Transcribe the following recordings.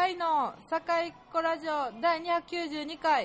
井の堺っ子ラジオ第292回。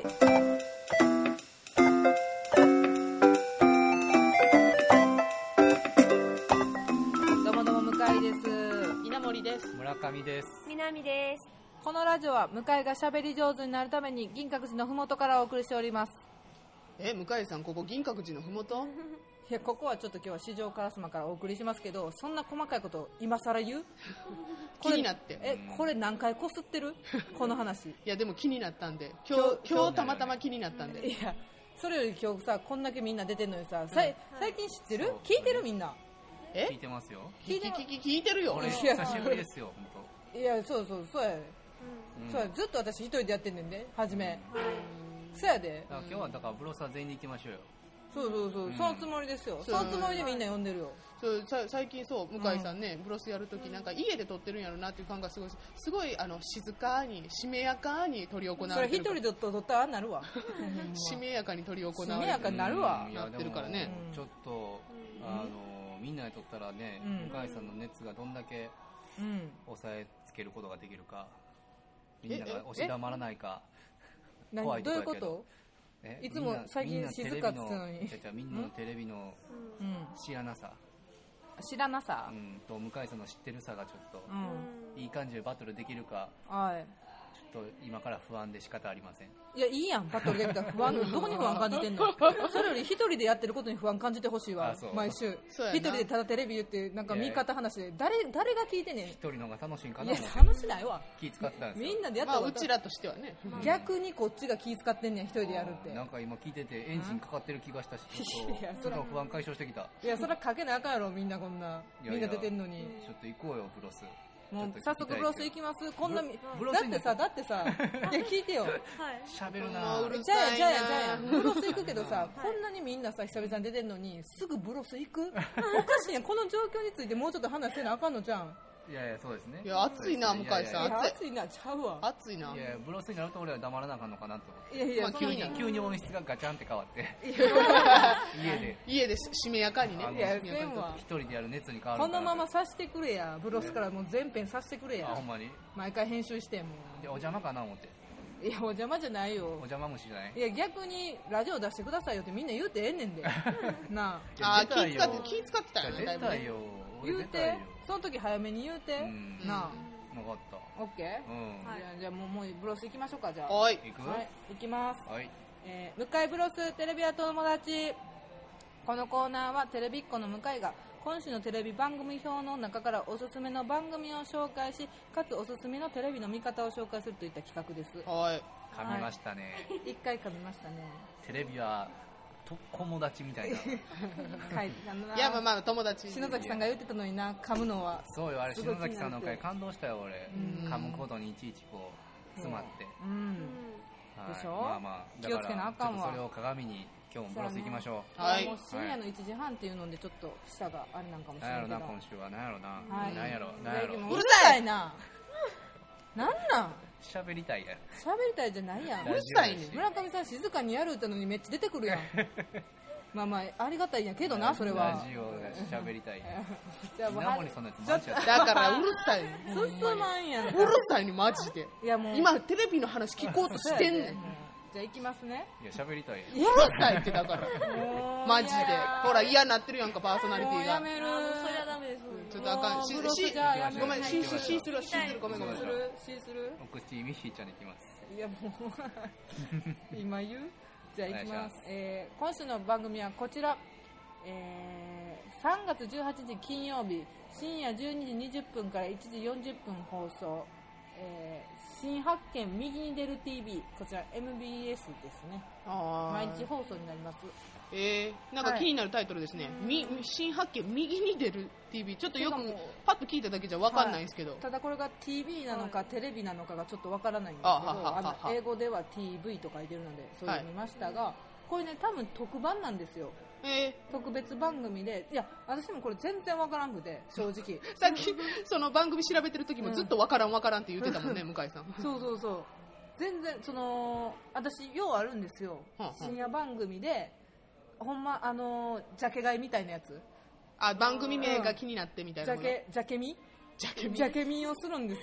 どうもどうも向井です。 稲森です。 村上です。 南です。 このラジオは向井が喋り上手になるために銀閣寺のふもとからお送りしております。 向井さん、ここ銀閣寺のふもと？ いや、ここはちょっと今日は四条烏丸からお送りしますけど、そんな細かいこと今更言う？ 気になってこれ何回こすってるこの話。 いやでも気になったんで、今日たまたま気になったんで。 いや、それより今日さ、こんだけみんな出てんのにさ、最近知ってる？聞いてるみんな。 聞いてますよ。 聞いてるよ。 俺久しぶりですよ、本当。いや、そうや、そうや、ずっと私一人でやってんねんで、初め。そうやで。 今日はだからブロスは全員で行きましょうよ。 そう、そのつもりですよ。そのつもりでみんな呼んでるよ。 最近そう、向井さんね、ブロスやるときなんか家で撮ってるんやろなっていう感がすごい静かにしめやかに取り行われてる。 それ一人で撮ったらなるわ。 しめやかに取り行われてる。 しめやかになるわ。 やってるからね。 ちょっとみんなで撮ったらね、向井さんの熱がどんだけ抑えつけることができるか、みんなが押し黙らないか怖いとこやけど。 どういうこと？いつも最近静かって言ってたのに。 みんなのテレビの知らなさと向井さんの知ってるさがちょっといい感じでバトルできるか、ちょっと今から不安で仕方ありません。 いや、いいやん、バトルできたら不安。どこに不安感じてんの？それより一人でやってることに不安感じてほしいわ。毎週一人でただテレビ言ってなんか見方話で誰が聞いてねん。 一人のが楽しいんかな。 いや、楽しないわ。 気使ってたんですよ。 みんなでやったらうちらとしてはね。 逆にこっちが気使ってんねん、一人でやるって。 なんか今聞いててエンジンかかってる気がしたし、ちょっと不安解消してきた。 いや、それはかけなあかんやろ、みんなこんな。みんな出てんのに。 ちょっと行こうよ、ブロス。 もう早速ブロス行きます。こんなだってさいや聞いてよ。 喋るな。 じゃあブロス行くけどさ、こんなにみんなさ久々に出てんのにすぐブロス行く？おかしいやん。この状況についてもうちょっと話せなあかんのじゃん。 いやそうですね。 いや暑いな向井さん。 暑いなちゃうわ。 暑いな。 いやブロスになると俺は黙らなあかんのかなと。 いや急に音質がガチャンって変わって家でしめやかにね。 いやせんわ。 一人でやる熱に変わる。 このままさしてくれや。ブロスからもう全編さしてくれや。 ほんまに。 毎回編集してもう。お邪魔かな思って。 いやお邪魔じゃないよ。 お邪魔虫じゃない。 いや逆にラジオ出してくださいよってみんな言うてええねんで。なあ。気使ってたよね。 出たよ。 言うて。その時早めに言うて。なあ。 分かった。 オッケー。じゃあもうブロス行きましょうか。じゃあ。 はい。 行きます。 はい。 向井ブロステレビや友達。このコーナーはテレビっ子の向井が今週のテレビ番組表の中からおすすめの番組を紹介し、かつおすすめのテレビの見方を紹介するといった企画です。 はい。 噛みましたね。 一回噛みましたね。 テレビは友達みたいな。 いやまあ友達。 篠崎さんが言ってたのにな、噛むのは。 そうよ、あれ篠崎さんの回感動したよ俺。噛むことにいちいちこう詰まって。 でしょ。 まあ気をつけなあかんわ。 それを鏡に今日もブロス行きましょう。はい。もう深夜の1時半っていうのでちょっと舌があれなんかもしれないけど。 なんやろな今週はなんやろな。 なんやろ。 うるさいな。なんなん。 喋りたいやん。 喋りたいじゃないやん。 うるさいね。 村上さん静かにやるってのにめっちゃ出てくるやん。まあありがたいんやけどな、それは。 ラジオで喋りたい。 じゃあ稲森そんなやつマジや。 だからうるさい。 進まんやん。 うるさいにマジで。 いやもう今テレビの話聞こうとしてんねん。 じゃあ行きますね。 いや喋りたい。 うるさいってだから。マジで。ほら嫌になってるやんかパーソナリティが。 やめる。 それはダメです。 ちょっとあかん。ごめん。シーするごめん。 シーする。 お口ミッシーちゃんに行きます。 いやもう今言う？じゃあ行きます。今週の番組はこちら。3月18日金曜日深夜12時20分から1時40分放送、新発見右に出る TV、 こちら MBS ですね。毎日放送になります。 なんか気になるタイトルですね。新発見右に出る TV、 ちょっとよくパッと聞いただけじゃ分かんないんですけど、 ただこれが TV なのかテレビなのかがちょっと分からないんですけど、英語では TV と書いてるのでそういうの見ましたが、これね多分特番なんですよ。特別番組で、いや私もこれ全然わからんくて正直さっきその番組調べてる時もずっとわからんって言ってたもんね、向井さん。 そう全然私ようあるんですよ、深夜番組でほんまジャケ買いみたいなやつ、 番組名が気になってみたいな。 ジャケ見をするんですよ。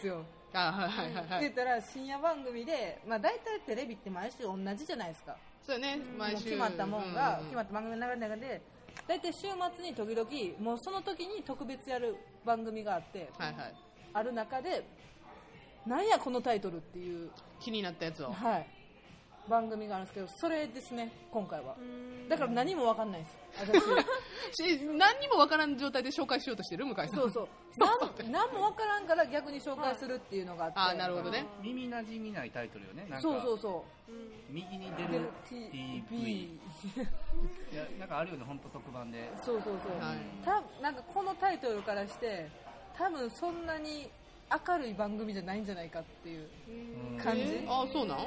言ったら深夜番組で、まあ、大体テレビって毎週同じじゃないですか。 そうね、毎週決まったもんが、決まった番組の流れの中で大体週末に時々もうその時に特別やる番組があって、ある中でなんやこのタイトルっていう気になったやつを、 番組があるんですけど、それですね今回は。だから何も分かんないです何にも分からん状態で紹介しようとしてる向井さん。 そう何も分からんから逆に紹介するっていうのがあって、 なるほどね。 耳なじみないタイトルよね。なんかそう右に出る TV いやなんかあるよね、本当特番で。 そうなんかこのタイトルからして多分そんなに明るい番組じゃないんじゃないかっていう感じ。 そうなん？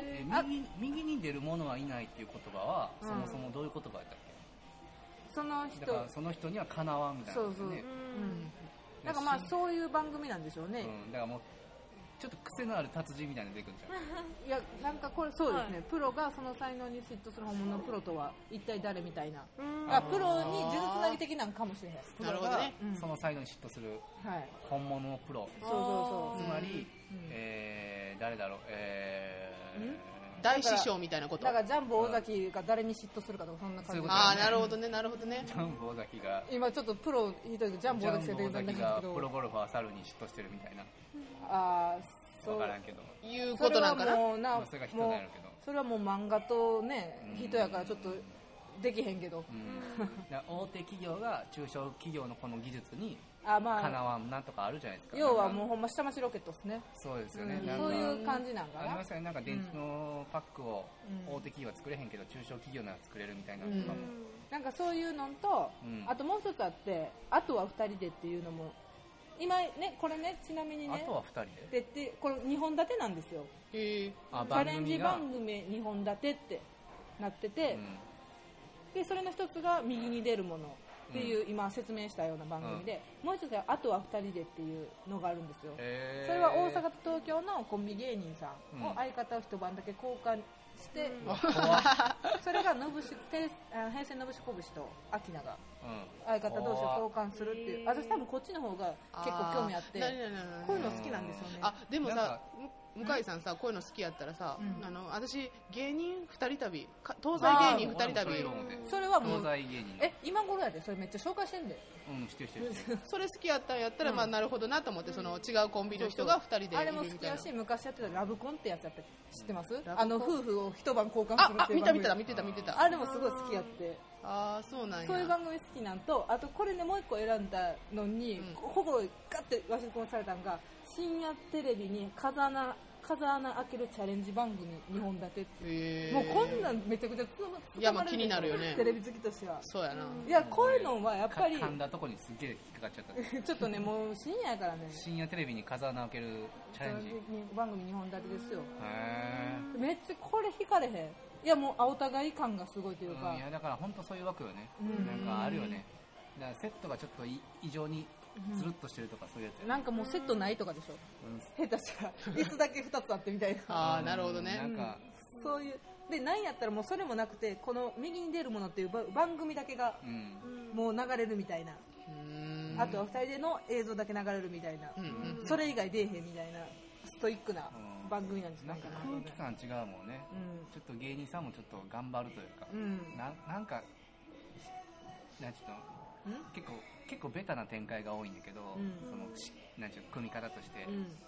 右に出る者はいないっていう言葉はそもそもどういう言葉だったっけ？ その人、 だからその人にはかなわんみたいな、ね。 なんかまあそういう番組なんでしょうね。 だからもうちょっと癖のある達人みたいなの出てくるんじゃん。 いやなんかこれそうですね、プロがその才能に嫉妬する本物のプロとは一体誰みたいな。プロに数珠つなぎ的なんかもしれないです。 なるほどね。 その才能に嫉妬する本物のプロ。 そうつまり、誰だろう。 大師匠みたいなこと。 だからジャンボ尾崎が誰に嫉妬するかとかそんな感じ。 なるほどね。 ジャンボ尾崎が今ちょっとプロ一人でジャンボ尾崎先生がプロゴルファー猿に嫉妬してるみたいな。 そう分からんけど。 いうことなんかな。 それが人なんやけど。 それはもう漫画とね人やからちょっとできへんけど。 大手企業が中小企業のこの技術にかなわんなんとかあるじゃないですか。 要はもうほんま下町ロケットですね。 そうですよね。 そういう感じなんかな。 ありますよね。なんか電池のパックを大手企業は作れへんけど中小企業なら作れるみたいなのとかも。 なんかそういうのと、あともう一つあって、あとは2人でっていうのも今ね、これね、ちなみにね、 あとは2人でってこれ2本立てなんですよ。チャレンジ番組2本立てってなってて、でそれの一つが右に出るものっていう、今説明したような番組で、もう一つがあとは2人でっていうのがあるんですよ。それは大阪と東京のコンビ芸人さんを相方を一晩だけ交換して、それが平成のぶしこぶしとアキナが相方同士を交換するっていう。私多分こっちの方が結構興味あって、こういうの好きなんですよね。 でもさ、向井さんさ、こういうの好きやったらさ、私芸人2人旅、東西芸人2人旅、 それはもう東西芸人今頃やで、それめっちゃ紹介してんで。 してるそれ好きやったら、まあなるほどなと思って、その違うコンビの人が2人でいるみたいな。 あれも好きやし、昔やってたラブコンってやつやって知ってます？夫婦を一晩交換するっていう番組。 見てた。 あれもすごい好きやって。 そうなんや。 そういう番組好きなんと、あとこれね、もう一個選んだのに、ほぼガッてわし込まされたのが、深夜テレビに風穴開けるチャレンジ番組2本立てって、もうこんなんめちゃくちゃ気になるよね、 テレビ好きとしては。 そうやな。 いや、こういうのはやっぱり噛んだとこにすげえ引っかかっちゃったちょっとね、もう深夜やからね、 深夜テレビに風穴開けるチャレンジ番組2本立てですよ。めっちゃこれ引かれへん。いや、もうお互い感がすごいというか、 いやだから本当そういう枠よね。なんかあるよね。だからセットがちょっと異常につるっとしてるとか、そういうやつ。 なんかもうセットないとかでしょ。下手したら椅子だけ2つあってみたいな。なるほどね。 なんかそういうで、なんやったらもうそれもなくて、この右に出るものっていう番組だけがもう流れるみたいな。あとは2人での映像だけ流れるみたいな。それ以外出えへんみたいなストイックな番組なんです。 なんか空気感違うもんね。ちょっと芸人さんもちょっと頑張るというか、なんかなんちゅうの。結構ベタな展開が多いんだけど、そのなんちゅう組み方として、いや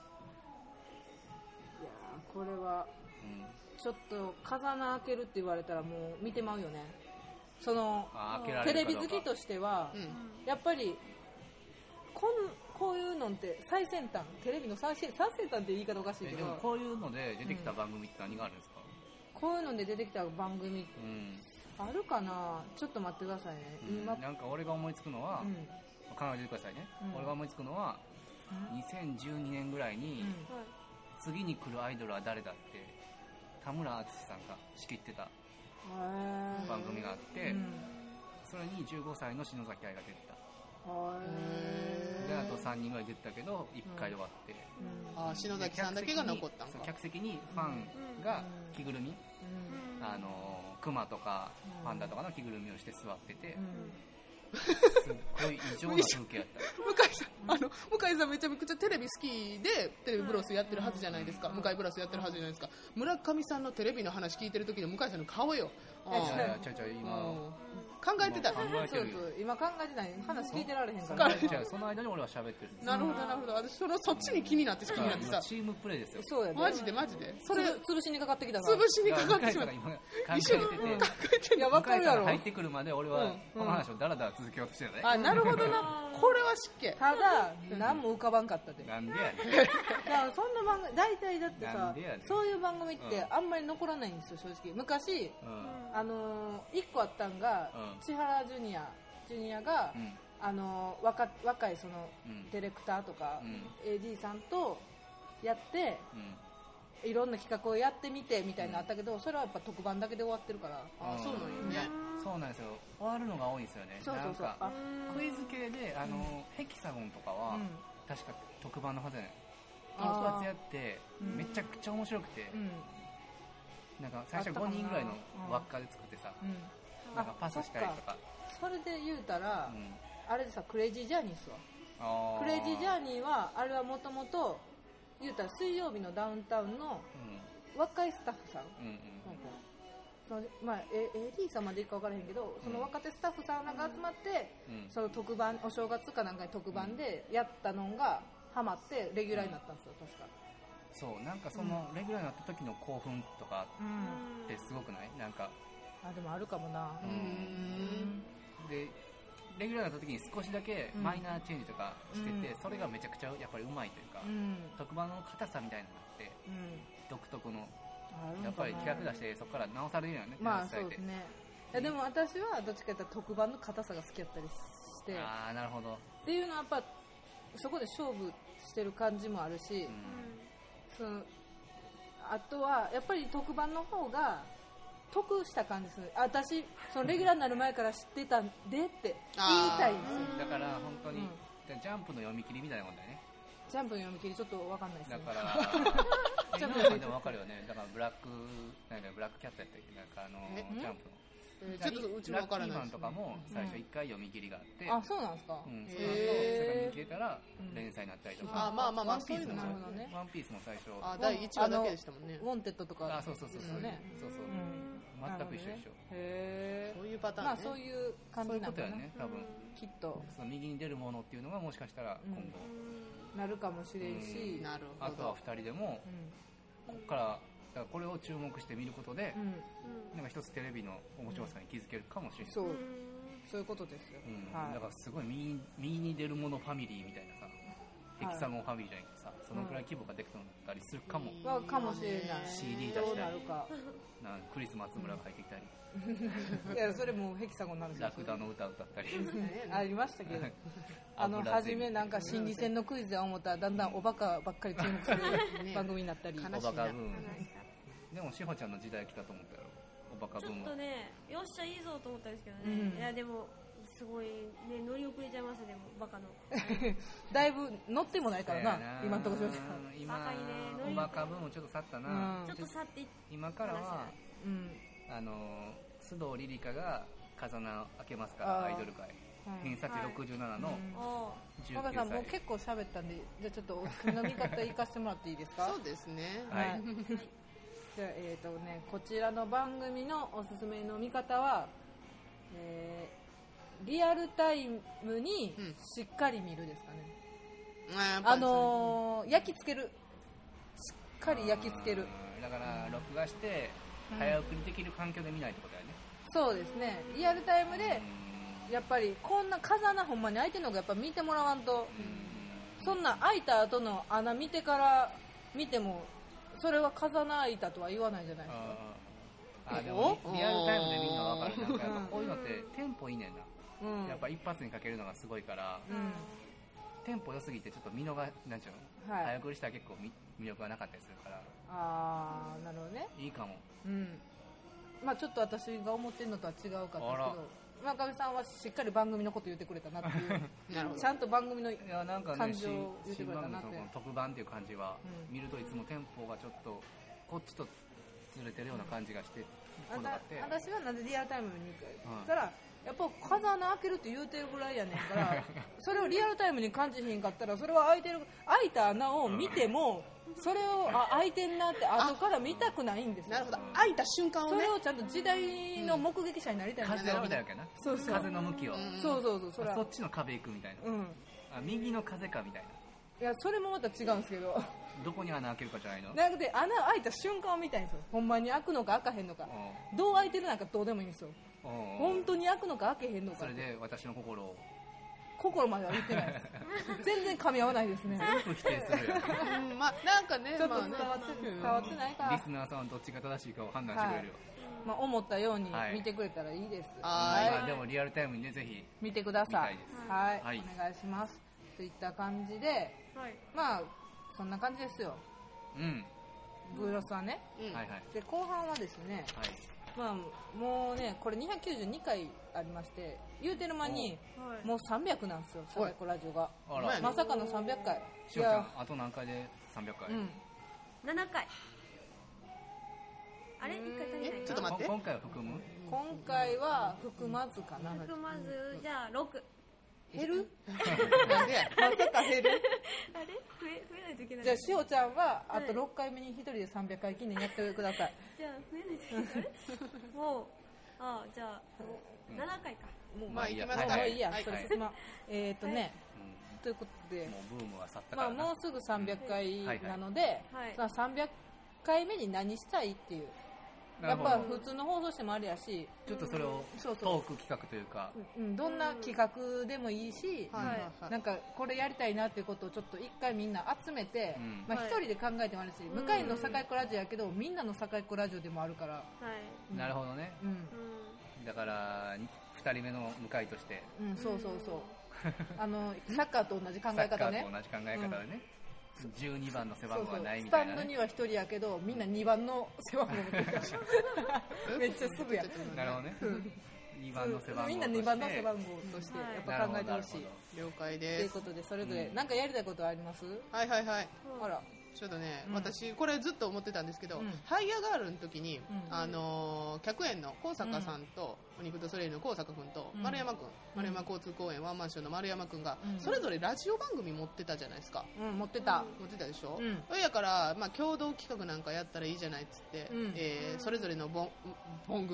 これはちょっと風穴開けるって言われたらもう見てまうよね。そのテレビ好きとしては、やっぱりこういうのって最先端、テレビの最先端って言い方おかしいけど、 でもこういうので出てきた番組って何があるんですか？ こういうので出てきた番組、あるかな。ちょっと待ってくださいね。 今なんか俺が思いつくのは、考えてくださいね。俺が思いつくのは、2012年ぐらいに、次に来るアイドルは誰だって田村淳さんが仕切ってた番組があって、それに15歳の篠崎愛が出てた。であと3人ぐらい出てたけど1回で終わって、 篠崎さんだけが残ったんか。 客席にファンが着ぐるみ、クマとかパンダとかの着ぐるみをして座ってて、 すっごい異常な風景やった向井さんめちゃめちゃテレビ好きでテレビブロスやってるはずじゃないですか、向井ブロスやってるはずじゃないですか。村上さんのテレビの話聞いてる時の向井さんの顔よ。 今考えてたそう今考えてない話聞いてられへんからその間に俺は喋ってる。 なるほどなるほど。私そっちに気になってさチームプレーですよ。 そうやね。 マジでそれ潰しにかかってきたから。 潰しにかかってきた。 一緒に考えてて、 いや分かるやろ。 入ってくるまで俺はこの話をダラダラ続けようとしてたね。 あ、なるほどな。これは湿気。 ただ何も浮かばんかったで。 なんでやねん。 だからそんな番組大体だってさ、そういう番組ってあんまり残らないんですよ正直。昔一個あったんが千原ジュニアが若いそのディレクターとか AD さんとやっていろんな企画をやってみてみたいなのあったけど、それはやっぱ特番だけで終わってるから。 あ、そうなんよね。 そうなんですよ。終わるのが多いんですよね。 そうそうそう。 クイズ系でヘキサゴンとかは確か特番のはずやねん。一発やってめちゃくちゃ面白くて、なんか最初5人ぐらいの輪っかで作ってさ、なんかパスしたりとか。 それで言うたら、あれでさ、クレイジージャーニーっすわ。クレイジージャーニーはあれはもともと言うたら水曜日のダウンタウンの若いスタッフさん、まあ AD さんまでいくか分からへんけど、その若手スタッフさんが集まって、その特番、お正月かなんかに特番でやったのがハマってレギュラーになったんですよ、確か。 そう、なんかそのレギュラーになった時の興奮とかってすごくない？なんかでもあるかもな。 でレギュラーになった時に少しだけマイナーチェンジとかしてて、それがめちゃくちゃやっぱりうまいというか、特番の硬さみたいなのがあって、独特のやっぱり企画出してそこから直されるよね。 まあそうですね。でも私はどっちかというと特番の硬さが好きだったりして、 ああなるほど。 っていうのはやっぱそこで勝負してる感じもあるし、あとはやっぱり特番の方が得した感じする。私そのレギュラーになる前から知ってたんでって言いたいんですよ。 だから本当に、ジャンプの読み切りみたいなもんだよね。 ジャンプの読み切りちょっと分かんないですね。 だからジャンプでも分かるよね。だからブラックキャットやったっけ、なんかジャンプのちょっとうちも分からない。 ラッキーマンとかも最初1回読み切りがあって、 あ、そうなんですか。 その後それが見切れたら連載になったりとか、 まあワンピースも最初第1話だけでしたもんね。 ウォンテッドとか。 そう全く一緒。 そういうパターンね。 そういう感じなんだね。 多分きっと右に出るものっていうのがもしかしたら今後なるかもしれんし、 あとは2人でもここからだからこれを注目して見ることで、なんか一つテレビの面白さに気づけるかもしれない。 そういうことですよ。 だからすごい右に出るものファミリーみたいなさ、ヘキサゴンファミリーじゃないけどさ、そのくらい規模ができたりするかも。 かもしれない。 CD 出したり、クリス・松村が入ってきたり、 いやそれもヘキサゴンになるんですよ。 ラクダの歌歌ったりありましたけど、初めなんか心理戦のクイズで思ったらだんだんおバカばっかり注目される番組になったり、 おバカブーム。でも志保ちゃんの時代来たと思ったよ、おバカブーム。 ちょっとね、よっしゃいいぞと思ったんですけどね、いやでもすごいね、乗り遅れちゃいましたね、バカのだいぶ乗ってもないからな、今のところ。 今おバカブームちょっと去ったな。 ちょっと去って今からは須藤リリカが風穴開けますから、アイドル界偏差値67の19歳。 若さんもう結構喋ったんで、じゃあちょっとおすすめの見方行かせてもらっていいですか。 そうですね。 はい。じゃあこちらの番組のおすすめの見方は、リアルタイムにしっかり見るですかね。焼き付ける、しっかり焼き付ける。 だから録画して早送りできる環境で見ないってことだよね。 そうですね。リアルタイムでやっぱりこんな風穴ほんまに開いてるのがやっぱ見てもらわんと、そんな開いた後の穴見てから見てもそれは風穴開いたとは言わないじゃないですか。 でもリアルタイムで見るのは分かる。なんかやっぱこういうのってテンポいいねんな。やっぱ一発にかけるのがすごいから、テンポ良すぎてちょっと見逃なんちゅうの、早送りしたら結構魅力がなかったりするから。なるほどね。いいかも。まあちょっと私が思ってるのとは違うかったですけど、村上さんはしっかり番組のこと言ってくれたなっていうちゃんと番組の感情を言ってくれたなって。 特番っていう感じは、見るといつもテンポがちょっとこっちとずれてるような感じがして、 私はなぜリアルタイムに見るか言ったら、 やっぱ風穴開けるって言うてるぐらいやねんからそれをリアルタイムに感じひんかったらそれは開いた穴を見ても、それを開いてんなって後から見たくないんですよ。 なるほど、開いた瞬間をね、 それをちゃんと時代の目撃者になりたいんだ、 風を見たわけな。 そうそう、 風の向きを、 そうそっちの壁行くみたいな、右の風かみたいな。 いやそれもまた違うんですけどどこに穴開けるかじゃないの。 なくて穴開いた瞬間を見たいんですよ。ほんまに開くのか開かへんのか、どう開いてるなんかどうでもいいんですよ。本当に開くのか開けへんのか。 それで私の心までは言ってないです全然噛み合わないですね。 全部否定するよまあなんかね、 ちょっと伝わってないか。 リスナーさんはどっちが正しいかを判断してくれるよ。 まあ、思ったように見てくれたらいいです。 でもリアルタイムにね、ぜひ見てください。はい、お願いします。といった感じで、まあそんな感じですよ。ブーロスはね。で後半はですね、まあもうねこれ292回ありまして、言うてる間にもう300なんですよ、サバイコラジオが。まさかの300回。 しおちゃん、あと何回で300回 ？7回。あれ1回足りないか。 ちょっと待って。 今回は含む？ 今回は含まずかな。 含まず、じゃあ6。 減る？ なんでや。 まさか減る？ あれ？増えないといけない。 じゃあしおちゃんはあと6回目に1人で300回記念やってください。 じゃあ増えないといけない。もうじゃあ7回か。 まあ行きますか。もういいや。それ進ま。ということで、 もうブームは去ったからな。 まあもうすぐ300回なので、300回目に何したいっていう。やっぱ普通の放送してもあれやし、 ちょっとそれをトーク企画というか、 どんな企画でもいいし、なんかこれやりたいなっていうことをちょっと一回みんな集めて、まあ一人で考えてもあるし、向井の堺っ子ラジオやけどみんなの堺っ子ラジオでもあるから。 なるほどね。だから2人目の向井として、 そうサッカーと同じ考え方ね。 サッカーと同じ考え方でね。12番の背番号はないみたいな、 スタンドには1人やけどみんな2番の背番号持ってるめっちゃすぐや。 なるほどね。2番の背番号みんな2番の背番号としてやっぱ考えてほしい。 了解です。 ということでそれぞれ何かやりたいことはあります？ はいはいはい。 あらちょっとね、私これずっと思ってたんですけど、ハイヤーガールの時に、100円の高坂さんと、お肉とソレイユの高坂君と丸山君、丸山交通公園ワンマンションの丸山君が、それぞれラジオ番組持ってたじゃないですか。 持ってたでしょ。それやから、まあ共同企画なんかやったらいいじゃないっつって、それぞれの番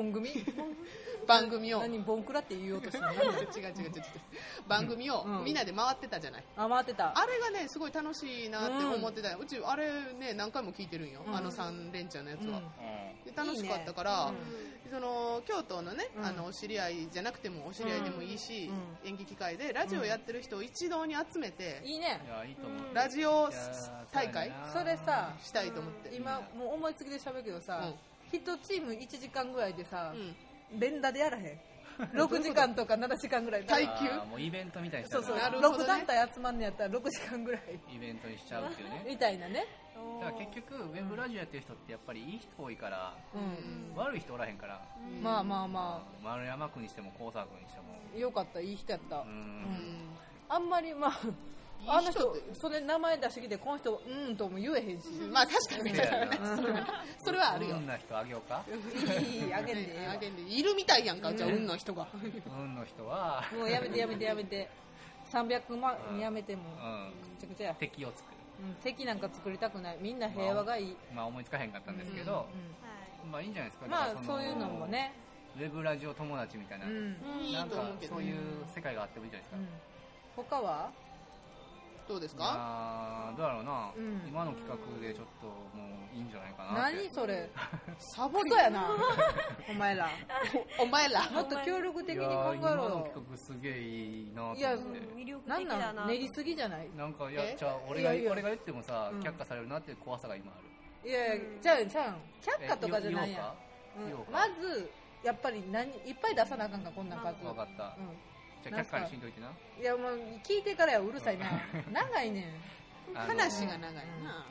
組を何ボンクラって言おうとしてるの？ 違う番組をみんなで回ってたじゃない。 回ってた。 あれがねすごい楽しいなって思ってた。うちあれね何回も聞いてるんよ、3連チャンのやつは。で楽しかったから、その京都のね、お知り合いじゃなくてもお知り合いでもいいし、演劇会でラジオやってる人を一堂に集めて、 いいね。 ラジオ大会それさしたいと思って。 今もう思いつきで喋るけどさ、1チーム1時間ぐらいでさ、連打でやらへん6時間とか7時間ぐらい耐久もうイベントみたいにそう6団体集まんのやったら6時間ぐらいイベントにしちゃうっていうねみたいなね。 だから結局ウェブラジオやってる人ってやっぱりいい人多いから、悪い人おらへんから、 まあ丸山君にしても高坂君にしてもよかった、いい人やった。あんまりまああの人それ名前出してきてこの人とも言えへんし、 まあ確かにそれはあるよ。 運な人あげようか。 いいあげんでいるみたいやんか。じゃあ運の人が運の人はもうやめて300万やめてもめちゃくちゃや。 敵を作る。 敵なんか作りたくない。みんな平和がいい。 まあ思いつかへんかったんですけど、まあいいんじゃないですか。 まあそういうのもね、 ウェブラジオ友達みたいな、なんかそういう世界があってもいいじゃないですか。 他はどうですか？ どうだろうな、今の企画でちょっともういいんじゃないかなって。 何それサボりやなお前らもっと協力的に考えろよ。 今の企画すげえいいなと思って。 いや魅力的だな。 練りすぎじゃない？ なんかいやじゃあ俺が言ってもさ、却下されるなっていう怖さが今ある。 いやじゃあ却下とかじゃないやん。まずやっぱりいっぱい出さなあかんか、こんな数。 分かった。じゃあ却下にしんといてな。 いやもう聞いてからやうるさいな長いねん話が長いな。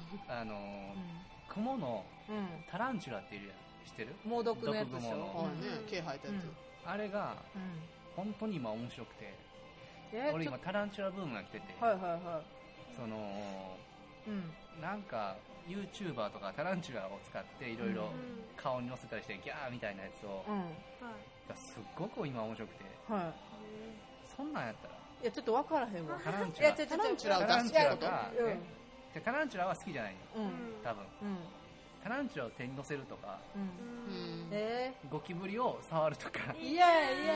雲のタランチュラっているやん、知ってる？ 猛毒のやつでしょ。 毛生えたやつ。 あれが本当に今面白くて、俺今タランチュラブームが来てて、そのなんか YouTuber とかタランチュラを使っていろいろ顔に乗せたりしてギャーみたいなやつを、がすっごく今面白くて、そんなんやったらいやちょっと分からへんわ。 タランチュラを出すってこと？ タランチュラは好きじゃないの、多分。タランチュラを手に乗せるとか、ゴキブリを触るとか。 いや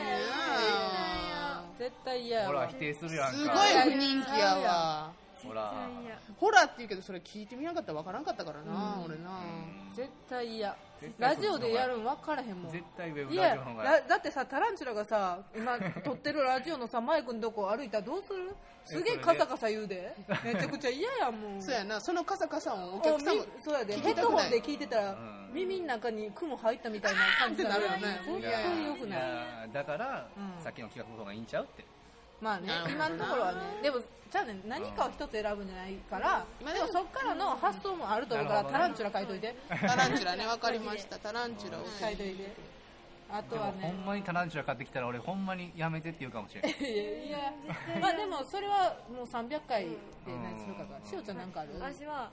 絶対嫌や。 ほら否定するやんか。 すごい不人気やわ。ホラーって言うけどそれ聞いてみなかったら分からんかったからな、俺な。 絶対嫌。ラジオでやるん分からへんもん。 絶対ウェブラジオの方が。 だってさ、タランチュラがさ、今撮ってるラジオのさ、マイクのとこ歩いたらどうする？すげえカサカサ言うで。めちゃくちゃ嫌やもん。 そうやな、そのカサカサ音お客さんもそうやで。ヘッドホンで聞いてたら、耳の中に雲入ったみたいな感じになるよね。絶対良くない。 だから、さっきの企画の方がいいんちゃうって。 まあね、今のところはね、でもじゃあね、何かを一つ選ぶんじゃないから、でもそっからの発想もあると思うから、タランチュラ書いといて。 タランチュラね、分かりました。タランチュラを書いといて。あとはね、 ほんまにタランチュラ買ってきたら俺ほんまにやめてって言うかもしれない。 いやまあでもそれはもう300回で何するかか。しおちゃんなんかある？ 私は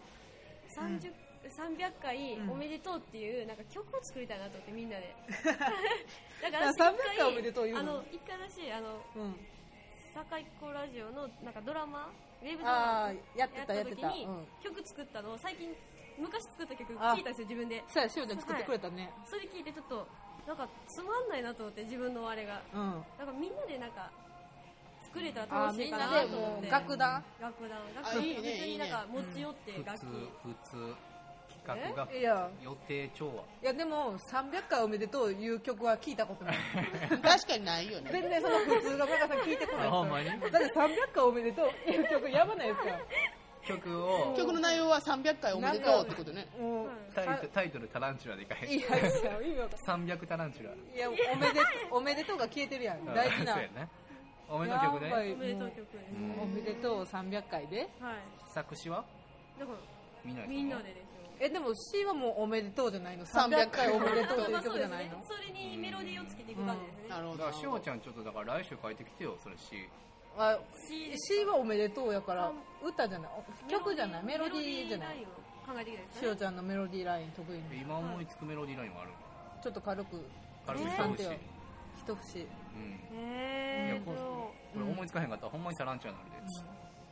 300回おめでとうっていうなんか曲を作りたいなと思ってみんなで。 だから300回おめでとう言うの。 一回らしい堺っ子ラジオのなんかドラマ、ウェブドラマやった時に曲作ったのを最近昔作った曲聴いたんですよ自分で。 そうや、しおちゃん作ってくれたね。 それ聞いてちょっとなんかつまんないなと思って自分のあれが。なんかみんなでなんか作れたら楽しいかなと思って。 楽団普通になんか持ち寄って楽器。 普通。企画が予定調和。 いやでも300回おめでとういう曲は聞いたことない。 確かにないよね。 全然その普通の皆さん聞いてこないですよ。だって300回おめでとういう曲やばないですか。 曲の内容は300回おめでとうってことね。 タイトルタランチュラでかい。 いや意味わかんない。 300タランチュラ。 いやおめでとうが消えてるやん。大事な。 おめでとう曲ね。 おめでとう曲。 おめでとう300回で。 作詞は？ だからみんなでですよ。 でも C はもうおめでとうじゃないの。300回おめでとうという曲じゃないの。 それにメロディーをつけていく感じですね。 なるほど。しおちゃんちょっとだから来週書いてきてよそれ C。 C はおめでとうやから歌じゃない、曲じゃない、メロディーじゃない。しおちゃんのメロディーライン得意に。 今思いつくメロディーラインはある？ちょっと軽く一節。 一節。いやこれ思いつかへんかったらほんまにタランチュラになるで。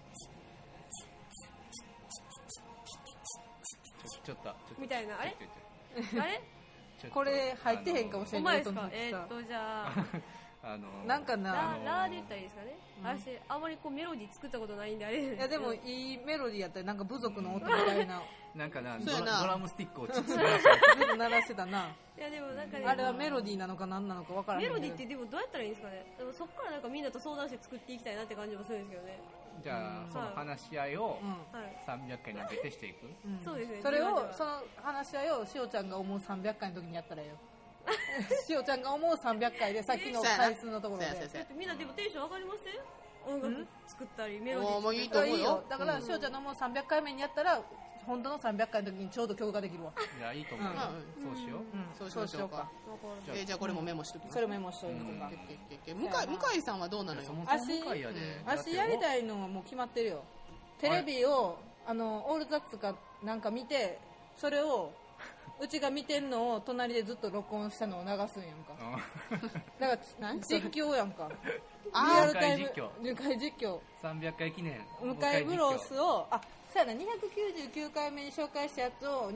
ちょっとみたいな。あれこれ入ってへんかもしれないと思ってさ。じゃあなんかなラーで言ったらいいですかね。私あまりこうメロディー作ったことないんであれ。 いやでもいいメロディーやったらなんか部族の音みたいな。 なんかなドラムスティックをずっと鳴らしてたな。 いやでもなんかね、 あれはメロディーなのか何なのか分からない。 メロディーってでもどうやったらいいんですかね。でもそっからなんかみんなと相談して作っていきたいなって感じもするんですけどね。 じゃあその話し合いを300回に分けてしていく。 そうですね。 それをその話し合いをしおちゃんが思う300回の時にやったらよ。しおちゃんが思う300回でさっきの回数のところで。 みんなでもテンション上がりません？音楽作ったりメロディーもういいと思うよ。 だからしおちゃんの思う300回目にやったら本当の300回の時にちょうど曲ができるわ。 いやいいと思う。そうしよう。そうしようか。じゃあこれもメモしときます。 それメモしといこうか。 向井さんはどうなのよ。 足やりたいのはもう決まってるよ。テレビをオールザッツかなんか見て、それをうちが見てんのを隣でずっと録音したのを流すんやんか。だから実況やんか。リアルタイム向井実況。 300回記念。 向井ブロスをそうやな、299回目に紹介したやつを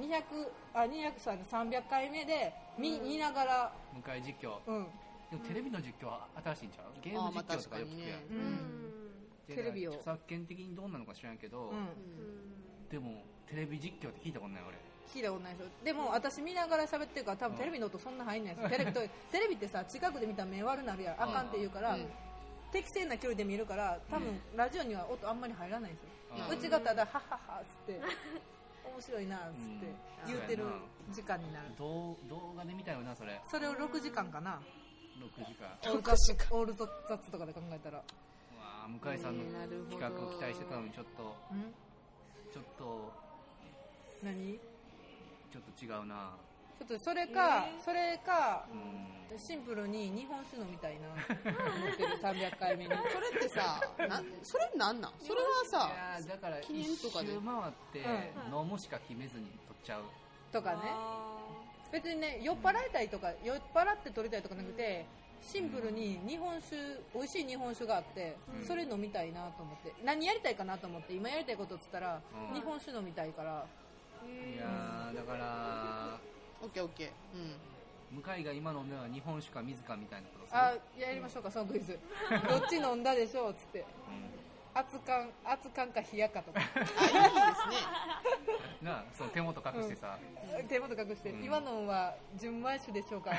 300回目で見ながら。 向井実況。でもテレビの実況は新しいんちゃう？ゲーム実況とかよく聞くやん。 テレビを著作権的にどうなのか知らんけど、でもテレビ実況って聞いたことない俺。 聞いたことないですよ。でも私見ながら喋ってるから多分テレビの音そんな入んないですよ。テレビってさ近くで見たら目悪なるやん、あかんって言うから、適正な距離で見るから多分ラジオには音あんまり入らないんですよ。うちがただハッハッハっつって面白いなっつって言ってる時間になる。 動画で見たよなそれ。 それを6時間かな。 6時間。 オールザッツとかで考えたら。 向井さんの企画を期待してたのにちょっと何？ ちょっと違うな。 ょっとそれか、シンプルに日本酒飲みたいな思ってる300回目に。 それってさ、それなんなん？それはさ、 いやだから一周回って飲むしか決めずに取っちゃうとかね。別にね、酔っ払いたいとか酔っ払って取りたいとかなくて、シンプルに日本酒、美味しい日本酒があって、それ飲みたいなと思って、何やりたいかなと思って、今やりたいことっつったら、日本酒飲みたいから。 いやだからオッケーオッケー。 向井が今飲んでるのは日本酒か水かみたいなことする。やりましょうか、そのクイズ。どっち飲んだでしょうっつって。熱燗か冷やかとか。 いいですね。 なあ、その手元隠してさ。 手元隠して、今のは純米酒でしょうか。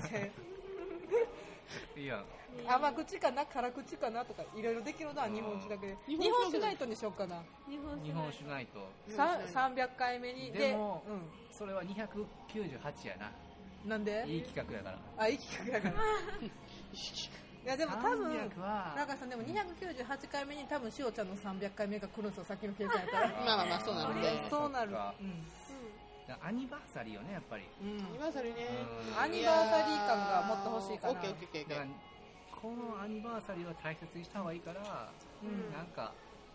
いや。 甘口かな、辛口かなとか、いろいろできるのは日本酒だけで。日本酒ナイトにしようかな。 日本酒ナイト。 300回目に。 でも、それは298やな。 なんで？ いい企画やから。 いい企画やから。いやでも多分中さんでも298回目に多分しおちゃんの300回目が来るんですよ、さっきの計算やったら。 まあそうなるね。 そうなる。 アニバーサリーよね、やっぱり。 アニバーサリーね。 アニバーサリー感がもっと欲しいかな。 オッケーオッケーオッケー。 このアニバーサリーを大切にした方がいいから、なんか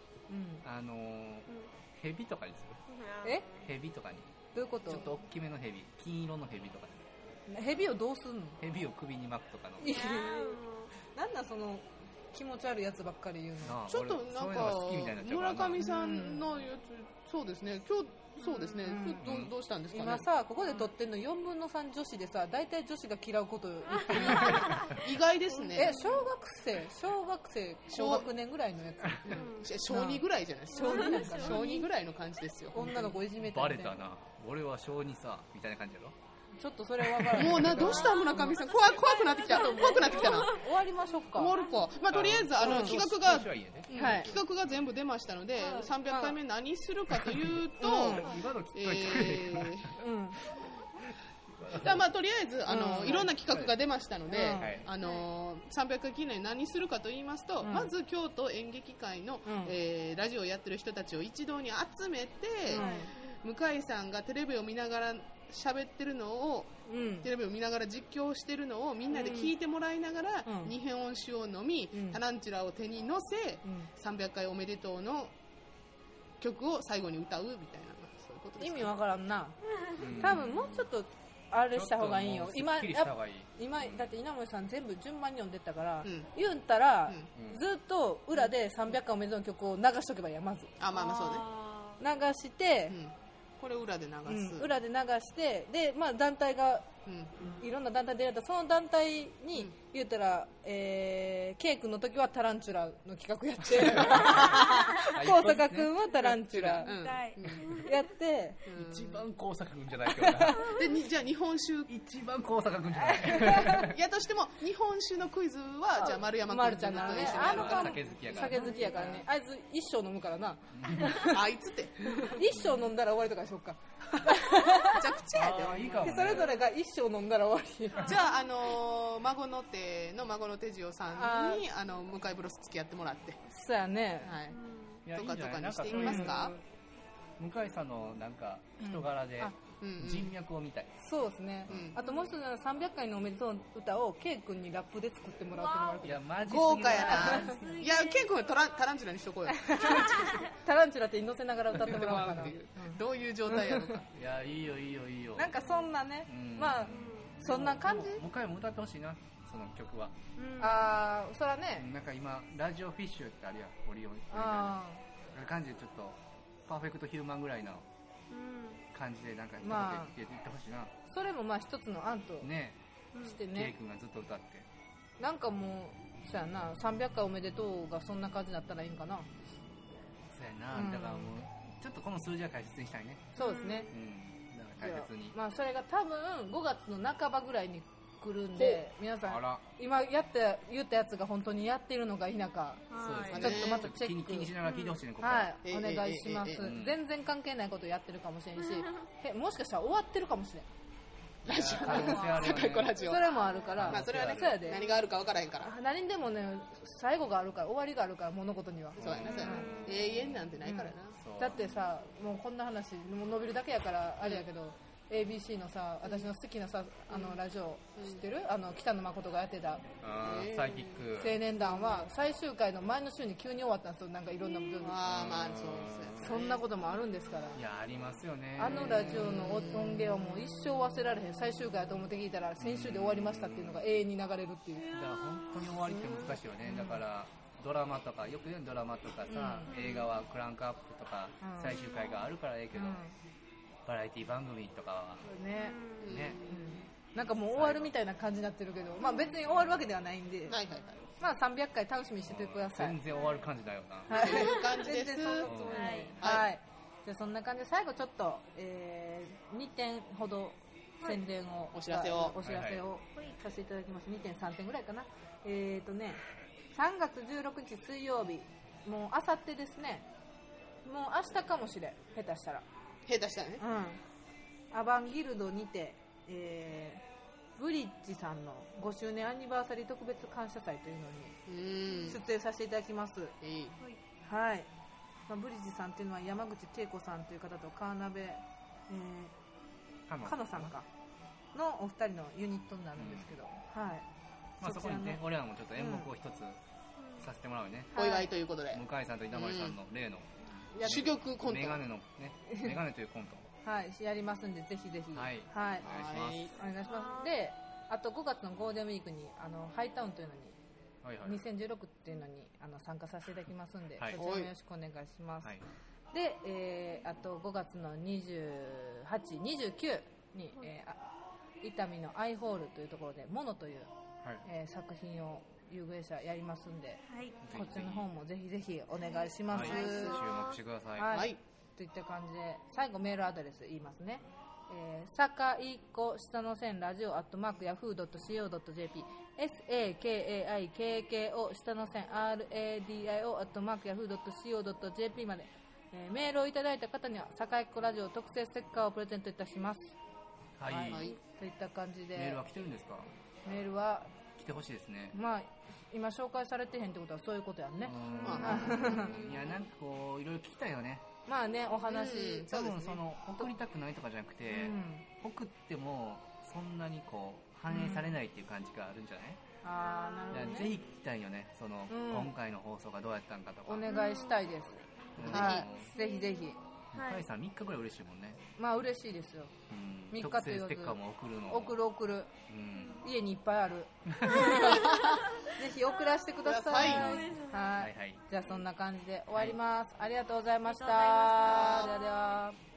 ヘビとかにする。ヘビとかに。 どういうこと？ ちょっと大きめのヘビ、金色のヘビとかに。ヘビをどうすんの？ ヘビを首に巻くとかの。 なんだその気持ち悪いやつばっかり言うの。 ちょっとなんか村上さんのやつ、そうですね。今日そうですね。どうしたんですかね。 今さここで撮ってんの4分の3女子でさ、大体女子が嫌うこと言ってる。 意外ですね。 小学生小学年ぐらいのやつ。小2ぐらいじゃないですか。小2ぐらいの感じですよ。 女の子いじめたバレたな。俺は小2さみたいな感じやろ。 ちょっとそれは分からない。 もうどうした村上さん、怖くなってきた。怖くなってきたな。 終わりましょうか。 終わるか。まあとりあえず企画が全部出ましたので、300回目何するかというと、まあとりあえずいろんな企画が出ましたので、300回記念何するかと言いますと、まず京都演劇会のラジオをやってる人たちを一堂に集めて、向井さんがテレビを見ながら喋ってるのを、テレビを見ながら実況してるのをみんなで聞いてもらいながら、日本酒を飲み、タランチュラを手に乗せ、300回おめでとうの曲を最後に歌うみたいな、そういうことです。 意味わからんな。多分もうちょっとあれした方がいいよ。今だって稲森さん全部順番に読んでったから、言ったらずっと裏で300回おめでとうの曲を流しとけばいいや、まず。 まあそうね。 流して、 これ裏で流す。 裏で流して、で、まあ団体が、いろんな団体でやったら、その団体に言ったら、K 君の時はタランチュラの企画やって、高坂君はタランチュラやって、 一番高坂君じゃないけどな。 で、じゃあ日本酒。 一番高坂君じゃない。 やとしても、日本酒のクイズは、じゃあ丸山君と一緒にやるから。 酒好きやからね。あいつ一生飲むからな。 あいつって。 一生飲んだら終わりとかにしよっか。 めちゃくちゃやで。 それぞれが一生飲んだら終わり。 じゃあ、孫の手の孫の手塩さんに向井ブロス付き合ってもらって。 そうやね。 とかにしていきますか。 向井さんのなんか人柄で人脈を見たい。 そうですね。あともう一つの300回のおめでとうの歌を K 君にラップで作ってもらうって。 いやマジ豪華やな。いや K 君はタランチュラにしとこうよ。 タランチュラって乗せながら歌ってもらおうかな。 どういう状態やのか。 いやいいよ。 なんかそんなね。まあそんな感じ。 向井も歌ってほしいな。その曲は。 そらね。 なんか今ラジオフィッシュってあるやん。オリオン。ああ感じでちょっとパーフェクトヒューマンぐらいの感じでなんか言ってほしいな。 それもまあ一つの案としてね。 K 君がずっと歌って。 なんかもうそうやな、300回おめでとうがそんな感じだったらいいんかな。 そうやな。だからもうちょっとこの数字は解説にしたいね。 そうですね。 大切に。 まあそれが多分5月の半ばぐらいに来るんで、皆さん今言ったやつが本当にやってるのか否か、ちょっとまたチェック気にしながら聞いてほしいね。 はい、お願いします。全然関係ないことやってるかもしれんし、もしかしたら終わってるかもしれん。 ラジオ、坂井子ラジオ。 それもあるから。 まあそれはね、何があるか分からへんから。 何でもね、最後があるから、終わりがあるから、物事には。 そうやな、永遠なんてないからな。 だってさ、もうこんな話、もう伸びるだけやからあれやけど、 ABC のさ、私の好きなさ、ラジオ知ってる？北野誠がやってたサイキック青年団は最終回の前の週に急に終わったんですよ。なんかいろんな部分で。 まあそうですね。 そんなこともあるんですから。 いや、ありますよね。 ラジオの音源はもう一生忘れられへん。最終回だと思って聞いたら先週で終わりましたっていうのが永遠に流れるっていう。 だから本当に終わりって難しいよね。だからドラマとか、よく言うドラマとかさ、映画はクランクアップとか、最終回があるからええけど、バラエティ番組とかはね、なんかもう終わるみたいな感じになってるけど、まあ別に終わるわけではないんで、まあ300回楽しみにしててください。 全然終わる感じだよな。 そういう感じです。 はい。じゃあそんな感じで最後ちょっと2点ほど宣伝を、 お知らせをさせていただきます。2.3 点ぐらいかな。3月16日水曜日、もうあさってですね。もう明日かもしれん。下手したらね。アバンギルドにて、ブリッジさんの5周年アニバーサリー特別感謝祭というのに出演させていただきます。はい。ブリッジさんというのは山口恵子さんという方と川辺かのさんかのお二人のユニットになるんですけど、はい。 まあそこにね、俺らもちょっと演目を一つさせてもらうね。 お祝いということで。 向井さんと板前さんの例の珠玉コント。 メガネのね、メガネというコント。 はい、やりますんで、ぜひぜひ。 はい。 お願いします。で、あと5月のゴールデンウィークに、ハイタウンというのに、2016っていうのに参加させていただきますんで、そちらもよろしくお願いします。で、あと5月の28、29に、伊丹のアイホールというところで、モノという、作品を遊芸者やりますんで、こっちの方もぜひぜひお願いします。注目してください。 はい。といった感じで、最後メールアドレス言いますね。さかいこ下の線ラジオ@yahoo.co.jp SAKAIKKO 下の線 RADIO @yahoo.co.jp まで、メールをいただいた方にはさかいこラジオ特製ステッカーをプレゼントいたします。 はい。 といった感じで。 メールは来てるんですか？ メールは来てほしいですね。 まあ今紹介されてへんってことはそういうことやんね。 いや、なんかこういろいろ聞きたいよね。 まあね、お話、 多分その送りたくないとかじゃなくて、送ってもそんなにこう反映されないっていう感じがあるんじゃない？ ああ、なるほどね。 ぜひ聞きたいよね。その今回の放送がどうやったんかとか。 お願いしたいです。はい。ぜひぜひ。 向井さん3日ぐらい嬉しいもんね。 まあ嬉しいですよ。 3日というステッカーも送るの。 送る。家にいっぱいある。ぜひ送らせてください。はい。じゃあそんな感じで終わります。ありがとうございました。ではでは。